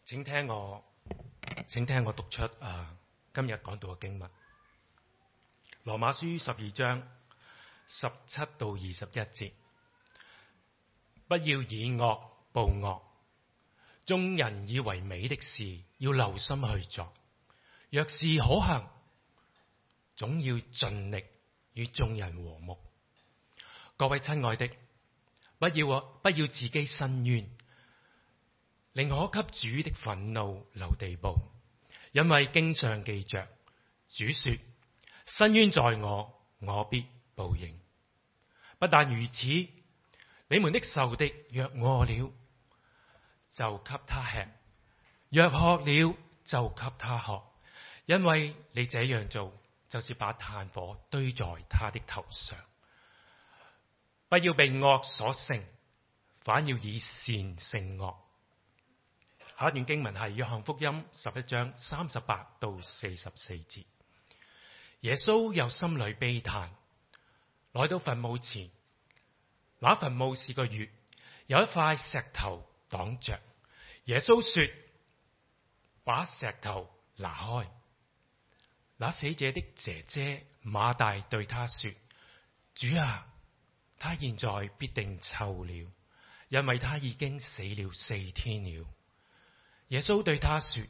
請聽我讀出今日講到嘅經文，羅馬書12章17到21節。不要以惡報惡，眾人以為美的事要留心去做，若是可行，總要盡力與眾人和睦。各位親愛的，不要自己申冤，寧可給主的憤怒留地步，因為經上記着，主說：申冤在我，我必報應。不但如此，你們的仇敵若餓了，就給他吃；若渴了，就給他喝。因為你這樣做，就是把炭火堆在他的頭上。不要被惡所勝，反要以善勝惡。下一段經文係約翰福音11章38到44節。耶穌又心裏悲嘆，來到墳墓前，那墳墓是個穴，有一塊石頭擋着。耶穌說：把石頭拿開。那死者的姐姐馬大對他說：主啊，他現在必定臭了，因為他已經死了4天了。耶穌對他說：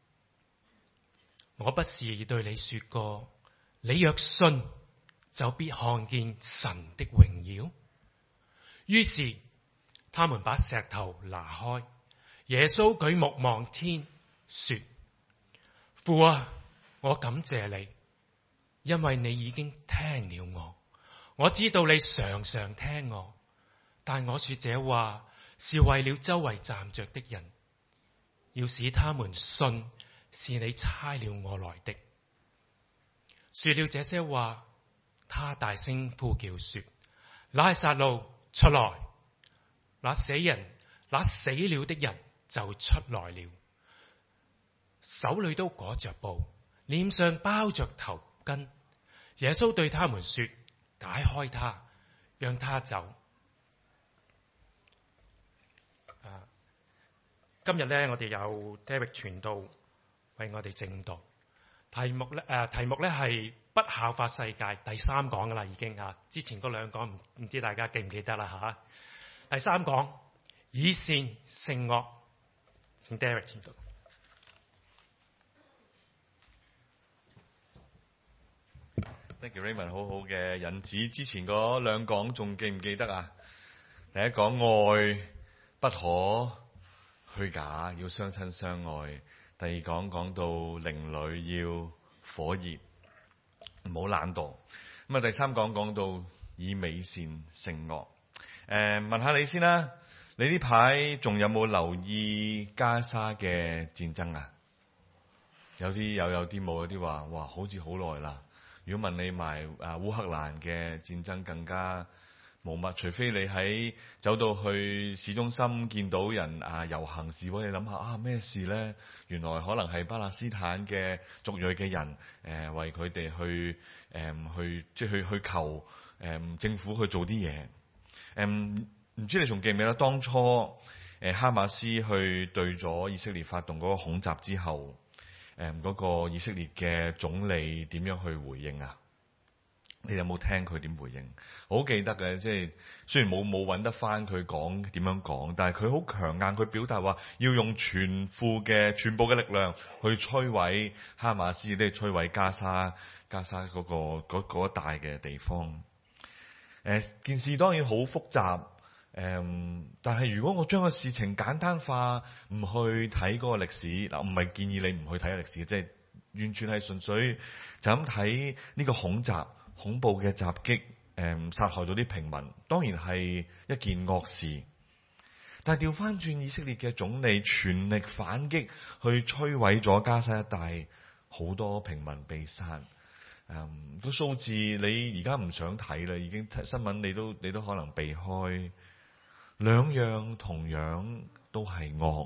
我不是對你說過，你若信，就必看見神的榮耀？於是他們把石頭拿開。耶穌舉目望天，說：父啊，我感謝你，因為你已經聽了我。我知道你常常聽我，但我說這話是為了周圍站着的人，要使他們信是你差了我來的。說了這些話，他大聲呼叫說：拉撒路出來！那死了的人就出來了，手裏都裹着布，臉上包着頭巾。耶穌對他們說：解開他，讓他走。今日咧，我哋有 David 傳道為我哋證道，題目咧係不效法世界，第3講噶啦，已經啊。之前嗰2講唔知大家記唔記得啦吓。第3講以善勝惡，請 David 傳道。 Thank you, Raymond， 好好嘅引子。之前嗰2講仲記唔記得啊？第一講愛不可虛假，要相親相愛。第2講講到靈裡要火熱，唔好懶惰。咁啊，第3講講到以美善勝惡。問下你先啦，你呢排仲有冇留意加沙嘅戰爭啊？有啲有啲冇，有啲話哇，好似好耐啦。如果問你埋烏克蘭嘅戰爭更加冇乜，除非你走到去市中心見到人遊行示威，你諗下咩事呢？原來可能係巴勒斯坦嘅族裔嘅人為佢哋去求政府去做啲嘢。唔知你仲記唔記得當初哈馬斯去對咗以色列發動嗰個恐襲之後，嗰個以色列嘅總理點樣去回應啊？你有冇聽佢點回應？好記得嘅，即係雖然冇揾得翻佢講點樣講，但係佢好強硬，佢表達話要用全部嘅力量去摧毀哈馬斯，即係摧毀加沙嗰一帶嘅地方。件事當然好複雜。但係如果我將個事情簡單化，唔去睇嗰個歷史，嗱，唔係建議你唔去睇歷史，即係完全係純粹就咁睇呢個恐怖嘅襲擊，殺害咗啲平民，當然係一件惡事。但係調翻轉，以色列嘅總理全力反擊，去摧毀咗加沙一帶，好多平民被殺。個數字你而家唔想睇啦，已經新聞你都可能避開。兩樣同樣都係惡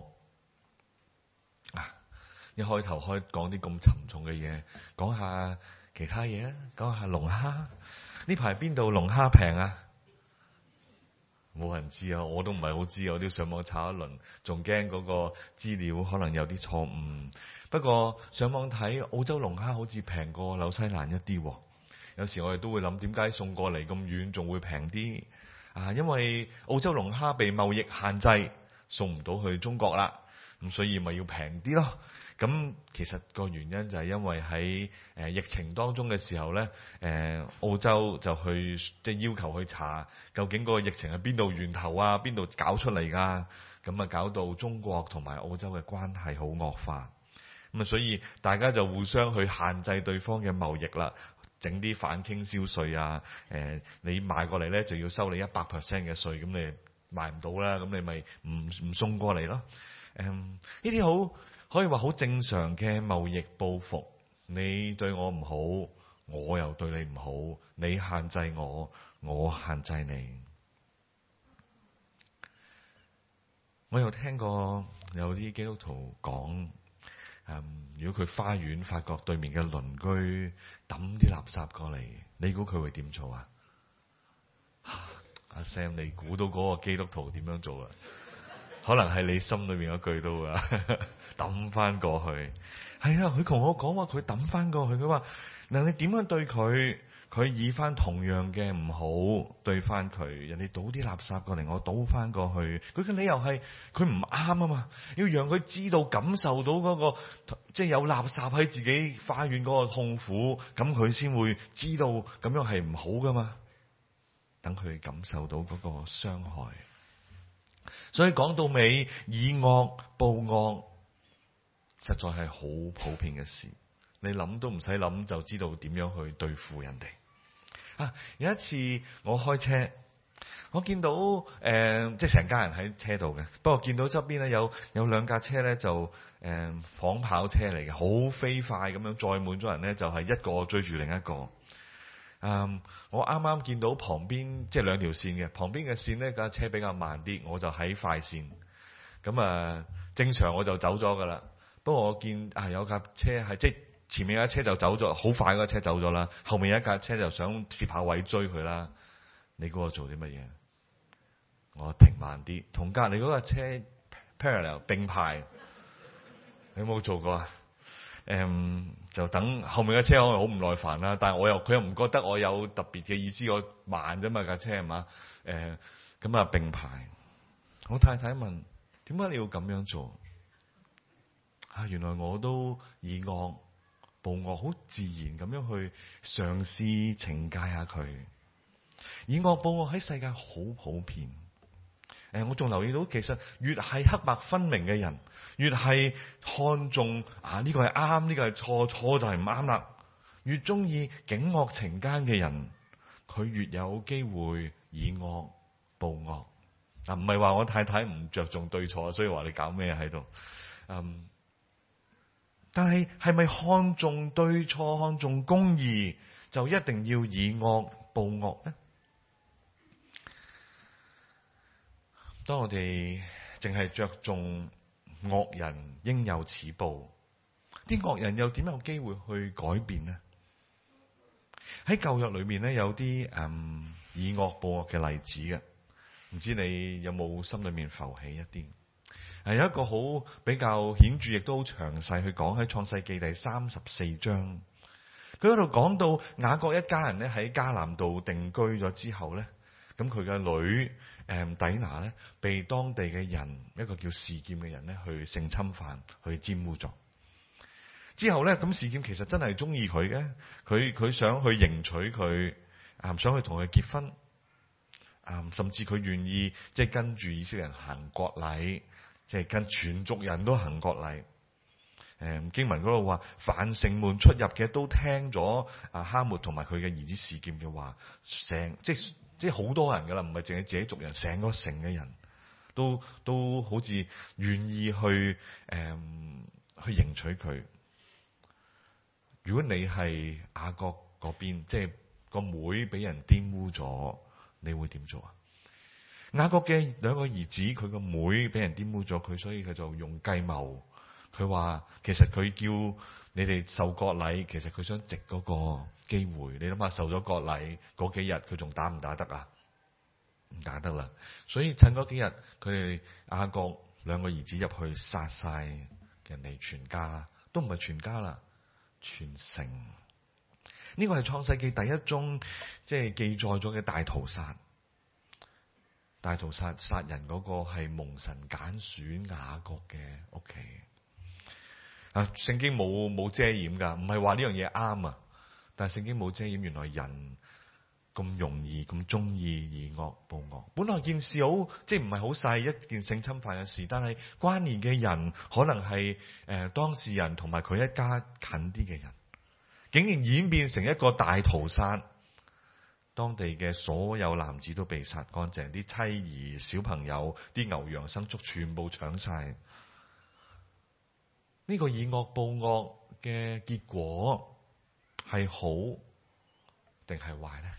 一開頭講啲咁沉重嘅嘢，講下其他嘢啊，講下龍蝦。呢排邊度龍蝦平啊？ 冇人知啊，我都唔係好知，我都要上網查一輪，仲驚嗰個資料可能有啲錯誤。不過上網睇澳洲龍蝦好似平過紐西蘭一啲喎。有時我哋都會諗點解送過嚟咁遠仲會平啲啊？因為澳洲龍蝦被貿易限制，送唔到去中國啦，咁所以咪要平啲咯。咁其實個原因就係因為喺疫情當中嘅時候咧，澳洲就去即係要求去查究竟個疫情係邊度源頭啊，邊度搞出嚟㗎？咁啊搞到中國同埋澳洲嘅關係好惡化。咁啊，所以大家就互相去限制對方嘅貿易啦。整啲反傾銷稅啊！你賣過嚟咧就要收你100% 嘅稅，咁你賣唔到啦，咁你咪唔送過嚟咯。呢啲好可以話好正常嘅貿易報復。你對我唔好，我又對你唔好，你限制我，我限制你。我有聽過有啲基督徒講。如果佢花園發覺對面嘅鄰居抌啲垃圾過嚟，你估佢會點做啊？阿 Sam， 你估到嗰個基督徒點樣做啊？可能係你心裏面嗰句都啊，抌翻過去。係啊，佢同我講話，佢抌翻過去。佢話嗱，你點樣對佢？佢以翻同樣嘅唔好對翻佢，人哋倒啲垃圾過嚟，我倒翻過去。佢嘅理由係佢唔啱啊嘛，要讓佢知道感受到嗰個即係有垃圾喺自己花園嗰個痛苦，咁佢先會知道咁樣係唔好噶嘛。等佢感受到嗰個傷害。所以講到尾，以惡報惡，實在係好普遍嘅事。你諗都唔使諗就知道點樣去對付人哋。有一次我開車，我見到即係成家人喺車度嘅，不過見到側邊咧有兩架車咧就仿跑車嚟嘅，好飛快咁樣載滿咗人咧，就係一個追住另一個。我啱啱見到旁邊即係兩條線嘅，旁邊嘅線呢架車比較慢啲，我就喺快線。咁正常我就走咗噶啦。不過我見有架車係即係前面有架車就走咗，好快嗰架車走咗啦。後面有一架車就想攝下位追佢啦。你估我做啲乜嘢？我停慢啲，同隔離嗰架車 parallel 並排。你有冇做過啊？就等後面嘅車可能好唔耐煩啦，但係佢又唔覺得我有特別嘅意思，我慢啫嘛架車係嘛？咁並排。我太太問：點解你要咁樣做？原來我都以惡報惡，好自然咁樣去嘗試懲戒下佢。以惡報惡喺世界好普遍。我仲留意到，其實越係黑白分明嘅人，越係看重呢個係啱，呢個係錯，錯就係唔啱啦。越中意警惡懲奸嘅人，佢越有機會以惡報惡。唔係話我太太唔着重對錯，所以話你搞咩喺度？但係咪看重對錯、看重公義，就一定要以惡報惡呢？當我哋淨係着重惡人應有此報，啲惡人又點有機會去改變呢？喺舊約裏面咧，有啲以惡報惡嘅例子嘅，唔知你有冇心裏面浮起一啲？有一個好比較顯著，亦都好詳細去講喺創世記第34章。佢嗰度講到雅各一家人咧喺迦南度定居咗之後咧，咁佢嘅女底拿咧被當地嘅人，一個叫示劍嘅人咧去性侵犯，去玷污咗。之後咧，咁示劍其實真係中意佢嘅，佢想去迎娶佢，想去同佢結婚，甚至佢願意即係跟住以色列人行割禮，即係跟全族人都行割禮。經文嗰度話，凡城門出入嘅都聽咗哈末同埋佢嘅兒子示劍嘅話，即係好多人噶啦，唔係淨係自己族人，成個城嘅人都好似願意去迎娶佢。如果你係雅各嗰邊，即係個妹俾人玷污咗，你會點做啊？雅各嘅兩個兒子，佢個妹俾人玷污咗佢，所以佢就用計謀。佢話其實佢叫你哋受割禮，其實佢想藉嗰個機會。你諗下，受咗割禮嗰幾日，佢仲打唔打得啊？ 唔打得啦。所以趁嗰幾日，佢哋雅各兩個兒子入去殺晒人哋全家，都唔係全家啦，全城。呢個係創世記第一宗即係記載咗嘅大屠殺。大屠殺殺人嗰個係蒙神揀選雅各嘅屋企。聖經冇遮掩噶，唔係話呢樣嘢啱啊，但係聖經冇遮掩，原來人咁容易咁中意以惡報惡。本來件事好即係唔係好細一件性侵犯嘅事，但係關聯嘅人可能係當事人同埋佢一家近啲嘅人，竟然演變成一個大屠殺。當地嘅所有男子都被殺乾淨，啲妻兒、小朋友、啲牛羊牲畜全部搶晒。呢個以惡報惡嘅結果係好定係壞呢？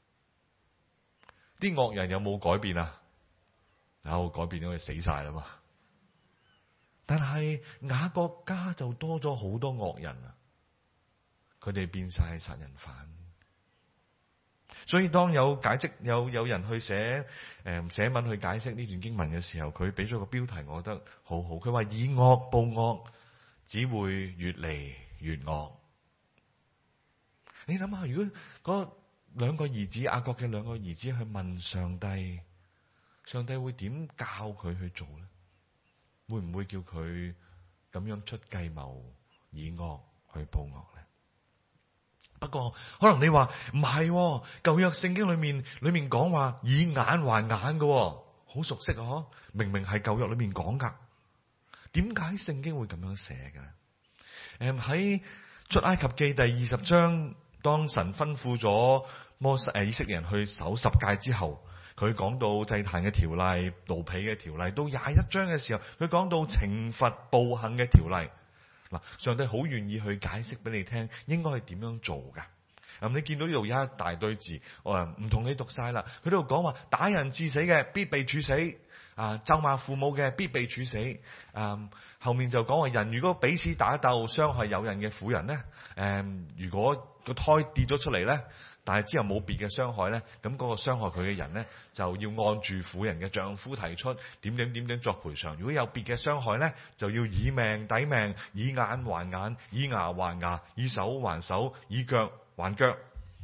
啲惡人有冇改變啊？有改變，因為死晒啦嘛。但係雅各家就多咗好多惡人啊！佢哋變晒殺人犯。所以當有解釋有人去寫文去解釋呢段經文嘅時候，佢俾咗個標題，我覺得好好。佢話以惡報惡，只會越嚟越惡。你諗下，如果嗰兩個兒子雅各嘅兩個兒子去問上帝，上帝會點教佢去做呢？會唔會叫佢咁樣出計謀，以惡去報惡呢？不過可能你話唔係，舊約聖經裏面講話以眼還眼嘅，好熟悉啊！明明係舊約裏面講噶，點解聖經會咁樣寫嘅？喺出埃及記第20章，當神吩咐咗以色列人去守十誡之後，佢講到祭壇嘅條例、奴婢嘅條例，到21章嘅時候，佢講到懲罰暴行嘅條例。嗱，上帝好願意去解釋俾你聽，應該係點樣做噶？你見到呢度有一大堆字，我唔同你讀晒啦。佢呢度講話打人致死嘅必被處死，咒罵父母嘅必被處死。後面就講話人如果彼此打鬥傷害有人嘅婦人咧，如果個胎跌咗出嚟咧，但係之後冇別嘅傷害咧，咁嗰個傷害佢嘅人咧，就要按住婦人嘅丈夫提出點作賠償。如果有別嘅傷害咧，就要以命抵命，以眼還眼，以牙還牙，以手還手，以腳還腳。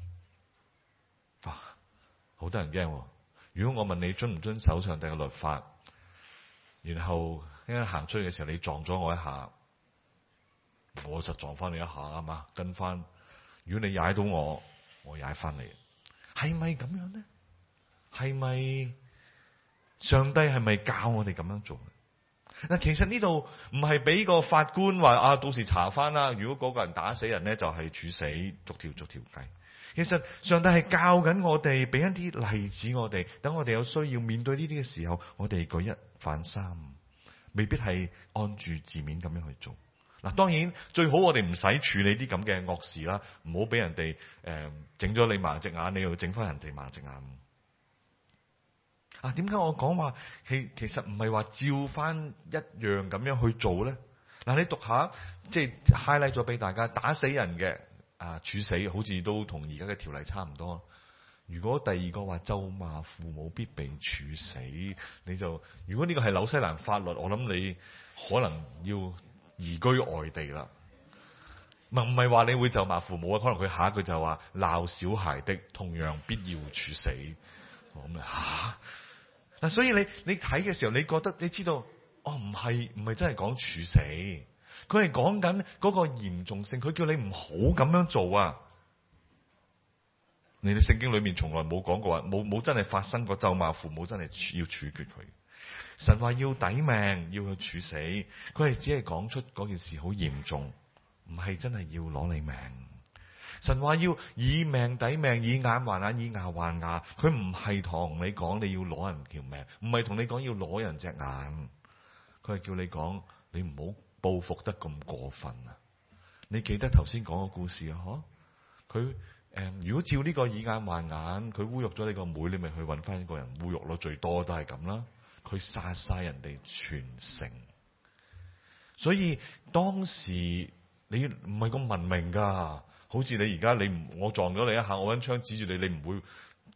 哇，好得人驚。如果我問你遵唔遵守上帝嘅律法，然後一行出去嘅時候你撞咗我一下，我就撞翻你一下啊嘛，跟翻。如果你踩到我踩翻嚟，係咪咁樣呢？係咪上帝係咪教我哋咁樣做？嗱，其實呢度唔係俾個法官話到時查翻啦。如果嗰個人打死人呢，就係處死，逐條計。其實上帝係教緊我哋，俾一啲例子我哋，等我哋有需要面對呢啲嘅時候，我哋舉一反三，未必係按住字面咁樣去做。嗱，當然最好我哋唔使處理啲咁嘅惡事啦，唔好俾人哋整咗你盲隻眼，你又整翻人哋盲隻眼。點解我講話其實唔係話照翻一樣咁樣去做咧？你讀下，即係 highlight 咗俾大家，打死人嘅處死，好似都同而家嘅條例差唔多。如果第二個話咒罵父母必被處死，你就如果呢個係紐西蘭法律，我諗你可能要移居外地啦。唔係話你會咒罵父母啊，可能佢下一句就話鬧小孩的同樣必要處死。咁嗱，所以你睇嘅時候，你覺得你知道，唔係真係講處死，佢係講緊嗰個嚴重性，佢叫你唔好咁樣做啊！你哋聖經裏面從來冇講過冇真係發生過咒罵父母，真係要處決佢。神話要抵命，要去處死，佢係只係講出嗰件事好嚴重，唔係真係要攞你命。神話要以命抵命，以眼還眼，以牙還牙，佢唔係同你講你要攞人條命，唔係同你講要攞人隻眼，佢係叫你講你唔好報復得咁過分啊！你記得頭先講個故事啊？佢如果照呢個以眼還眼，佢侮辱咗你個妹，你咪去搵翻一個人侮辱咯，最多都係咁啦。佢殺晒人哋全城，所以當時你唔係咁文明噶。好似你而家我撞咗你一下，我揾槍指住你，你唔會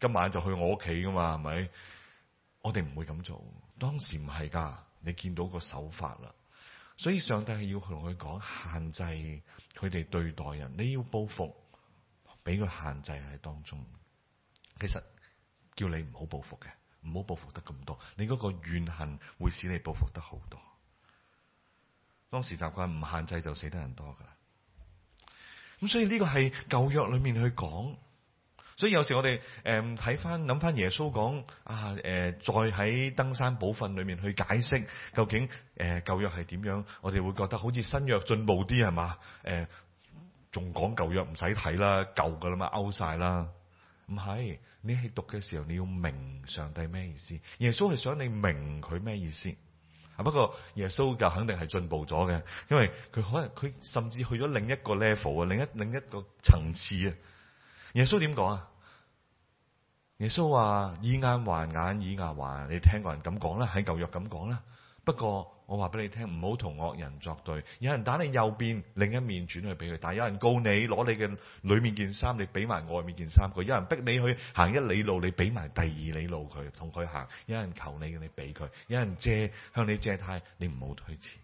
今晚就去我屋企噶嘛，係咪？我哋唔會咁做。當時唔係噶，你見到個手法啦。所以上帝係要同佢講，限制佢哋對待人。你要報復，俾佢限制喺當中。其實叫你唔好報復嘅，唔好報復得咁多。你嗰個怨恨會使你報復得好多。當時習慣唔限制就死得人多噶啦。咁所以呢個係舊約裏面去講。所以有時我哋睇翻諗翻耶穌講再喺登山寶訓裏面去解釋究竟舊約係點樣，我哋會覺得好似新約進步啲係嘛？仲講舊約唔使睇啦，舊噶啦嘛，勾晒啦。唔係，你喺讀嘅時候你要明上帝咩意思。耶穌係想你明佢咩意思。不過耶穌就肯定係進步咗嘅，因為佢可能佢甚至去咗另一個 level 啊，另一個層次啊。耶穌點講啊？耶穌話以眼還眼，以牙還眼。你聽過人咁講啦，喺舊約咁講啦。不過我話俾你聽，唔好同惡人作對。有人打你右邊，另一面轉去俾佢；但係有人告你，攞你嘅裏面件衫，你俾埋外面件衫佢；有人逼你去行1里路，你俾埋第2里路佢，同佢行；有人求你嘅，你俾佢；有人向你借貸，你唔好推辭。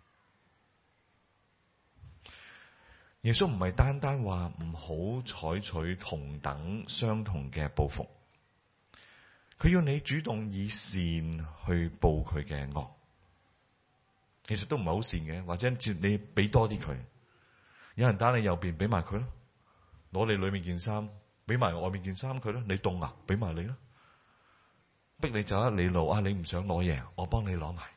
耶穌唔係單單話唔好採取同等相同嘅報復，佢要你主動以善去報佢嘅惡。其實都唔係好善嘅，或者你俾多啲佢。有人打你右邊，俾埋佢咯；攞你裏面件衫，俾埋外面件衫佢咯。你凍啊，俾埋你咯。逼你走1里路啊，你唔想攞嘢，我幫你攞埋。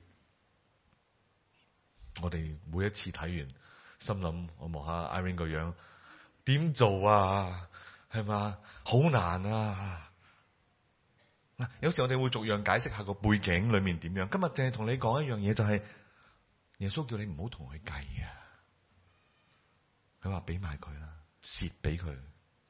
我哋每一次睇完，心諗我望下 Irene 個樣，點做啊？係嘛，好難啊！有時我哋會逐樣解釋下個背景裏面點樣。今日淨係同你講一樣嘢，就係耶穌叫你唔好同佢計啊。佢話俾埋佢啦，蝕俾佢。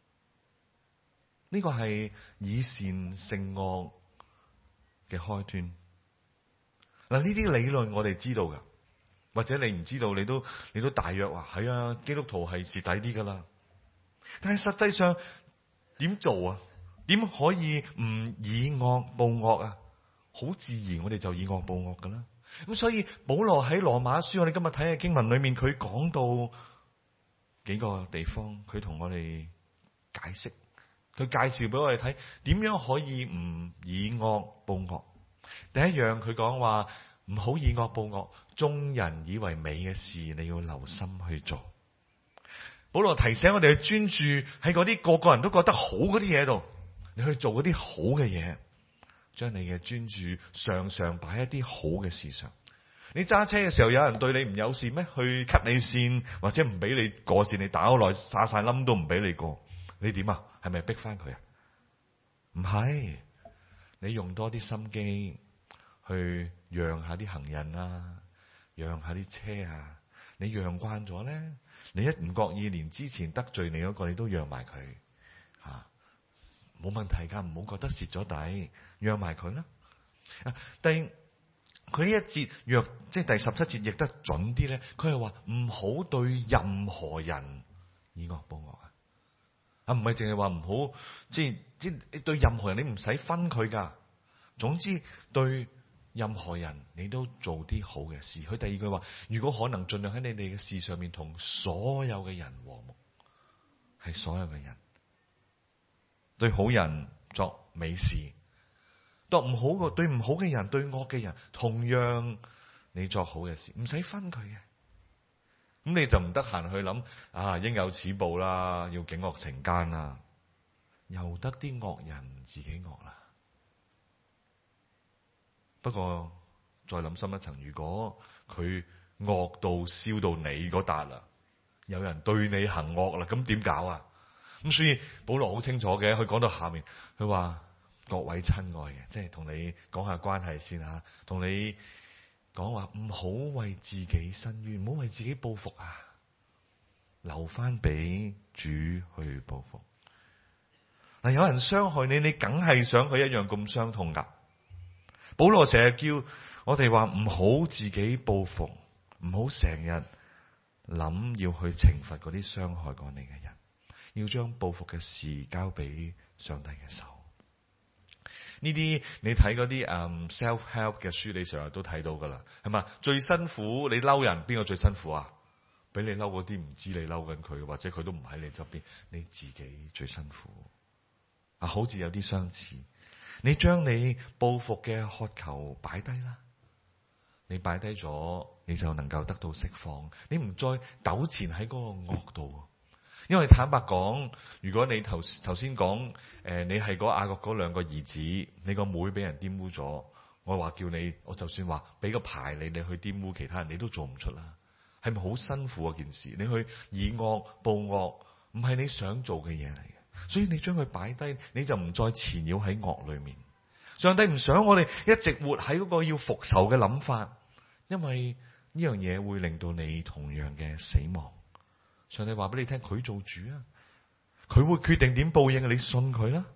呢個係以善勝惡嘅開端。嗱，呢啲理論我哋知道噶，或者你唔知道，你都大約話係啊，基督徒係蝕底啲噶啦。但係實際上點做啊？點可以唔以惡報惡啊？好自然，我哋就以惡報惡噶啦。咁所以保羅喺羅馬書，我哋今日睇嘅經文裏面，佢講到幾個地方，佢同我哋解釋，佢介紹俾我哋睇，點樣可以唔以惡報惡。第一樣，佢講話唔好以惡報惡，眾人以為美嘅事，你要留心去做。保羅提醒我哋去專注喺嗰啲個人都覺得好嗰啲嘢度。你去做嗰啲好嘅嘢，將你嘅專注常常擺喺啲好嘅事上。你揸車嘅時候，有人對你唔友善咩？去 cut 你線，或者唔俾你過線，你打好耐沙晒冧都唔俾你過，你點啊？係咪逼翻佢啊？唔係，你用多啲心機去讓下啲行人啊，讓下啲車啊。你讓慣咗咧，你一唔覺意連之前得罪你嗰個，你都讓埋佢吓。冇問題噶，唔好覺得蝕咗底，讓埋佢啦。佢呢一節若即係第17節譯得準啲咧，佢係話唔好對任何人以惡報惡啊！唔係淨係話唔好，即係對任何人你唔使分佢噶。總之對任何人你都做啲好嘅事。佢第二句話，如果可能，盡量喺你哋嘅事上面同所有嘅人和睦，係所有嘅人。對好人作美事，對唔好嘅人，對惡嘅人，同樣你作好嘅事，唔使分佢嘅。咁你就唔得閒去諗應有此報啦，要警惡懲奸啦，由得啲惡人自己惡啦。不過再諗深一層，如果佢惡到燒到你嗰笪啦，有人對你行惡啦，咁點搞啊？咁所以保羅好清楚嘅，佢講到下面，佢話各位親愛嘅，即係同你講下關係先吓，同你講話唔好為自己申冤，唔好為自己報復啊，留翻俾主去報復。嗱，有人傷害你，你梗係想佢一樣咁傷痛噶。保羅成日叫我哋話唔好自己報復，唔好成日諗要去懲罰嗰啲傷害過你嘅人。要將報復嘅事交俾上帝嘅手。 呢啲你睇嗰啲self help 嘅書，你成日都睇到噶啦，係嘛？最辛苦你嬲人，邊個最辛苦啊？俾你嬲嗰啲唔知你嬲緊佢，或者佢都唔喺你側邊，你自己最辛苦。啊，好似有啲相似。你將你報復嘅渴求擺低啦，你擺低咗，你就能夠得到釋放。你唔再糾纏喺嗰個惡度。因為坦白講，如果你頭先講你係嗰雅各嗰兩個兒子，你個妹俾人玷污咗，我話叫你，我就算話俾個牌你去玷污其他人，你都做唔出啦。係咪好辛苦嗰件事？你去以惡報惡，唔係你想做嘅嘢嚟嘅，所以你將佢擺低，你就唔再纏繞喺惡裏面。上帝唔想我哋一直活喺嗰個要復仇嘅諗法，因為呢樣嘢會令到你同樣嘅死亡。上帝話俾你聽，佢做主啊，佢會決定點報應，你信佢啦。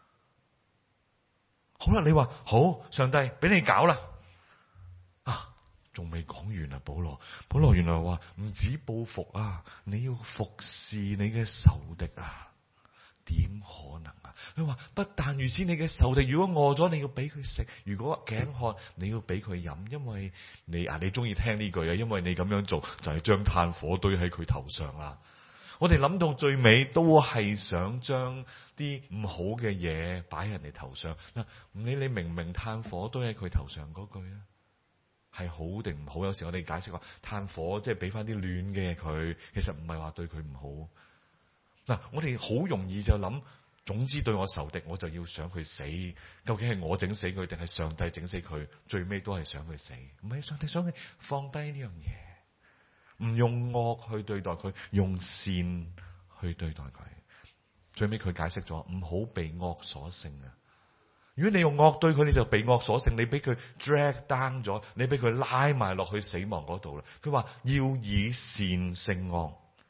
好啦，你話好，上帝俾你搞啦，仲未講完啊，保羅原來話唔止報復啊，你要服侍你嘅仇敵啊，點可能啊？佢話不但如此，你嘅仇敵如果餓咗，你要俾佢食；如果頸渴，你要俾佢飲，因為你中意聽呢句啊，因為你咁樣做就係將炭火堆喺佢頭上啦。我哋諗到最尾都係想將啲唔好嘅嘢擺喺人哋頭上。嗱，唔理你明唔明炭火堆喺佢頭上嗰句啊，係好定唔好？有時我哋解釋話炭火即係俾翻啲暖嘅佢，其實唔係話對佢唔好。嗱，我哋好容易就諗，總之對我仇敵，我就要想佢死。究竟係我整死佢，定係上帝整死佢？最尾都係想佢死。唔係，上帝想佢放低呢樣嘢，唔用惡去對待佢，用善去對待佢。最尾佢解釋咗，唔好被惡所勝啊！如果你用惡對佢，你就被惡所勝，你俾佢 drag down 咗，你俾佢拉埋落去死亡嗰度啦。佢話要以善勝惡。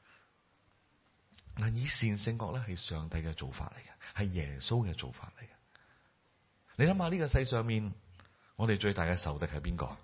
嗱，以善勝惡咧係上帝嘅做法嚟嘅，係耶穌嘅做法嚟嘅。你諗下呢個世上面，我哋最大嘅仇敵係邊個？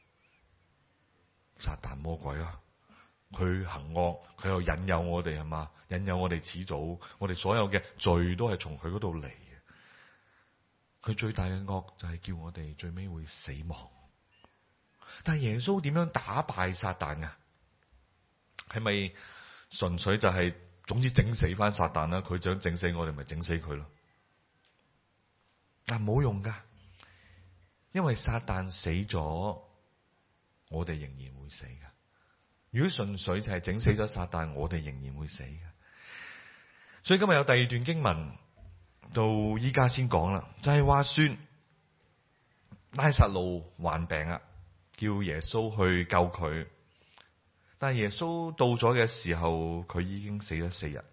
撒旦魔鬼啊！佢行惡，佢又引誘我哋，係嘛？引誘我哋始祖，我哋所有嘅罪都係從佢嗰度嚟嘅。佢最大嘅惡就係叫我哋最尾會死亡。但係耶穌點樣打敗撒旦啊？係咪純粹就係總之整死翻撒旦啦？佢想整死我哋，咪整死佢咯？但冇用噶，因為撒旦死咗，我哋仍然會死噶。如果純粹就係整死咗撒旦，我哋仍然會死嘅。所以今日有第二段經文到依家先講啦，就係話說拉撒路患病啊，叫耶穌去救佢。但係耶穌到咗嘅時候，佢已經死咗4日。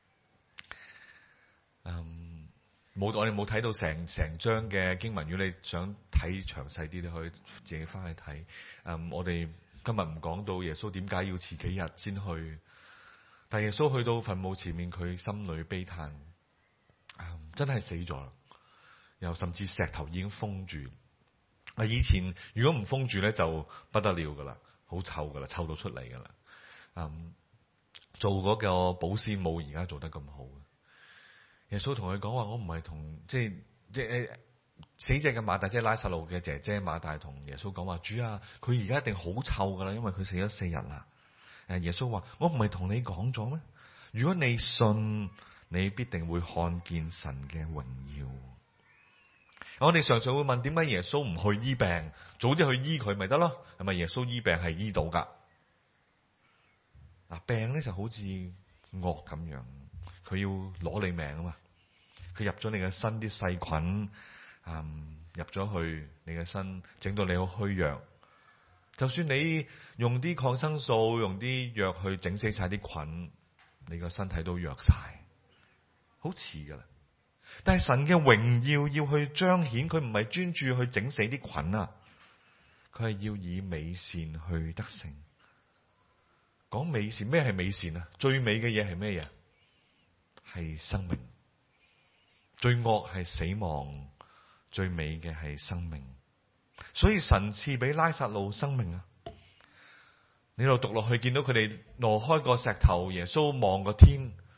我哋冇睇到成章嘅經文。如果你想睇詳細啲，你可以自己翻去睇。我哋今日唔講到耶穌點解要遲幾日先去，但耶穌去到墳墓前面，佢心裏悲嘆，真係死咗啦，又甚至石頭已經封住。以前如果唔封住咧，就不得了噶啦，好臭噶啦，臭到出嚟噶啦。做嗰個保鮮冇而家做得咁好。耶穌同佢講話，我唔係同即係死者嘅馬大，即係拉撒路嘅姐姐馬大，同耶穌講話，主啊，佢而家一定好臭噶啦，因為佢死咗4日啦。耶穌話，我唔係同你講咗咩？如果你信，你必定會看見神嘅榮耀。我哋常常會問，點解耶穌唔去醫病，早啲去醫佢咪得咯？係咪耶穌醫病係醫到噶？病咧就好似惡咁樣，佢要攞你命啊嘛！佢入咗你嘅身啲細菌，入咗去你嘅身，整到你好虛弱。就算你用啲抗生素，用啲藥去整死晒啲菌，你個身體都弱晒，好遲噶啦。但係神嘅榮耀要去彰顯，佢唔係專注去整死啲菌啊，佢係要以美善去得勝。講美善，咩係美善啊？最美嘅嘢係咩嘢？係生命。最惡係死亡，最美嘅係生命。所以神賜俾拉撒路生命啊！你度讀落去，見到佢哋挪開個石頭，耶穌望個天，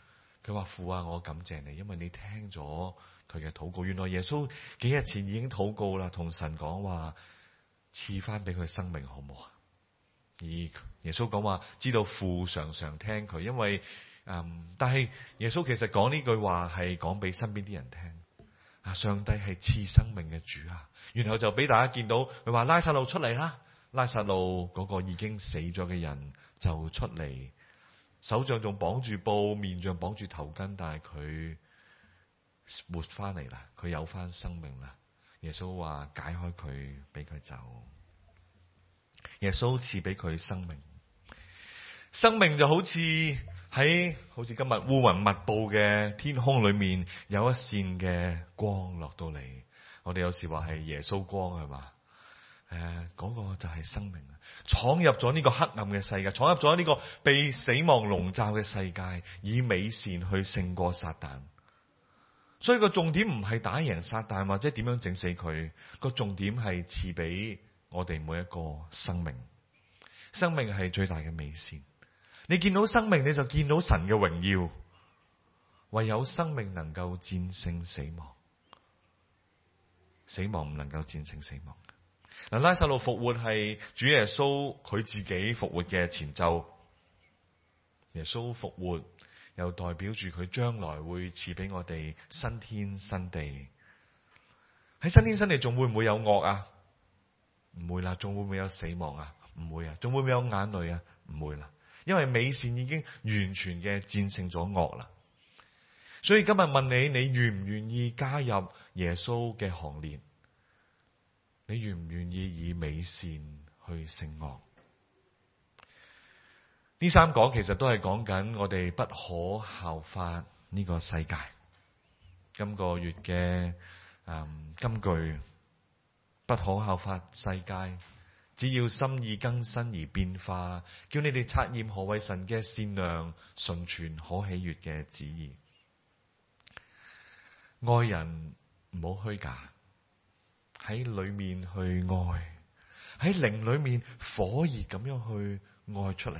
佢話父啊，我感謝你，因為你聽咗佢嘅禱告。原來耶穌幾日前已經禱告啦，同神講話賜翻俾佢生命，好唔好啊？而耶穌講話知道父常常聽佢，因為但係耶穌其實講呢句話係講俾身邊啲人聽。上帝係賜生命嘅主啊！然後就俾大家見到佢話拉撒路出嚟啦，拉撒路嗰個已經死咗嘅人就出嚟，手上仲綁住布，面上綁住頭巾，但係佢活翻嚟啦，佢有翻生命啦。耶穌話解開佢，俾佢走。耶穌賜俾佢生命，生命就好似好似今日烏雲密布嘅天空裏面有一線嘅光落到嚟。我哋有時話係耶穌光，係嘛？嗰個就係生命，闖入咗呢個黑暗嘅世界，闖入咗呢個被死亡籠罩嘅世界，以美善去勝過撒旦。所以個重點唔係打贏撒旦或者點樣整死佢，個重點係賜俾我哋每一個生命。生命係最大嘅美善。你見到生命，你就見到神嘅榮耀。唯有生命能夠戰勝死亡，死亡唔能夠戰勝死亡。嗱，拉撒路復活係主耶穌佢自己復活嘅前奏。耶穌復活又代表住佢將來會賜俾我哋新天新地。喺新天新地仲會唔會有惡啊？唔會啦。仲會唔會有死亡啊？唔會啊。仲會唔會有眼淚啊？唔會啦。因為美善已經完全嘅戰勝咗惡啦。所以今日問你，你願唔願意加入耶穌嘅行列？你願唔願意以美善去勝惡？呢三講其實都係講緊我哋不可效法呢個世界。今個月嘅金句，不可效法世界，只要心意更新而變化，叫你哋察驗何為神嘅善良、純全、可喜悅嘅旨意。愛人唔好虛假，喺裏面去愛，喺靈裏面火熱咁樣去愛出嚟，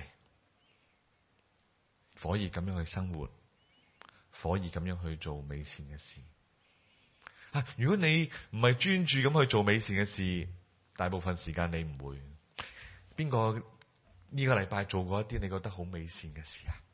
火熱咁樣去生活，火熱咁樣去做美善嘅事。如果你唔係專注咁去做美善嘅事，大部分時間你唔會。邊個呢個禮拜做過一啲你覺得好美善嘅事啊？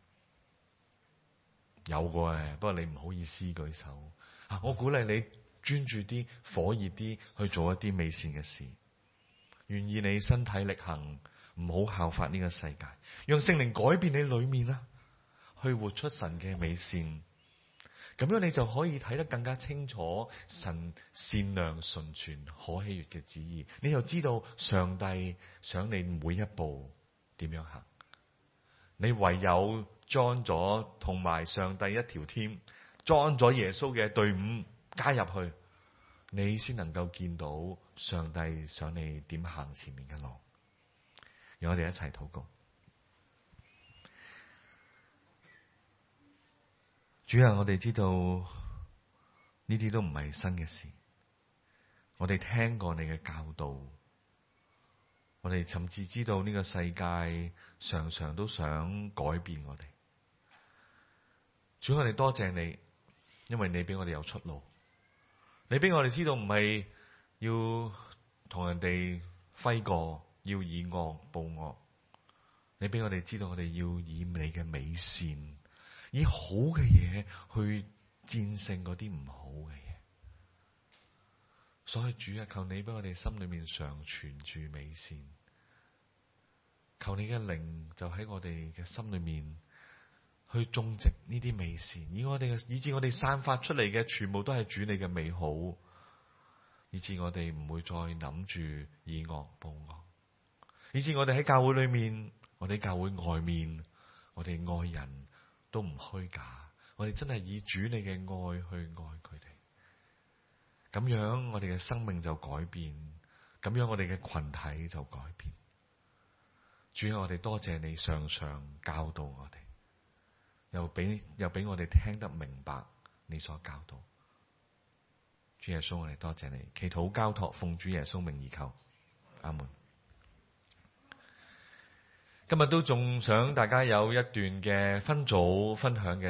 有嘅，不過你唔好意思舉手。我鼓勵你專注啲、火熱啲去做一啲美善嘅事。願意你身體力行，唔好效法呢個世界，讓聖靈改變你裏面啦，去活出神嘅美善。咁樣你就可以睇得更加清楚神善良、純全、可喜悅嘅旨意。你又知道上帝想你每一步點樣行。你唯有 join 咗同埋上帝一條 team，join 咗耶穌嘅隊伍加入去，你先能夠見到上帝想你點行前面嘅路。讓我哋一齊禱告。主啊，我哋知道呢啲都唔係新嘅事，我哋聽過你嘅教導，我哋甚至知道呢個世界常常都想改變我哋。主，我哋多謝你，因為你俾我哋有出路，你俾我哋知道唔係要同人哋揮過，要以惡報惡，你俾我哋知道我哋要以你嘅美善，以好嘅嘢去戰勝嗰啲唔好嘅嘢。所以主啊，求你俾我哋心裏面常存住美善，求你嘅靈就喺我哋嘅心裏面去種植呢啲美善，以致我哋散發出嚟嘅全部都係主你嘅美好，以致我哋唔會再諗住以惡報惡，以致我哋喺教會裏面，我哋喺教會外面，我哋愛人都唔虛假，我哋真係以主你嘅愛去愛佢哋。咁樣我哋嘅生命就改變，咁樣我哋嘅群體就改變。主啊，我哋多謝你常常教導我哋，又俾我哋聽得明白你所教導。主耶穌，我哋多謝你，祈禱交託奉主耶穌名而求，阿門。今日都仲想大家有一段嘅分組分享嘅。